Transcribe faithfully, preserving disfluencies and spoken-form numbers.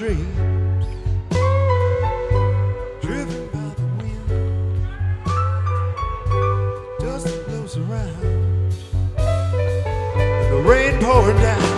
dreams, driven by the wind. Dust blows around, and the rain pouring down.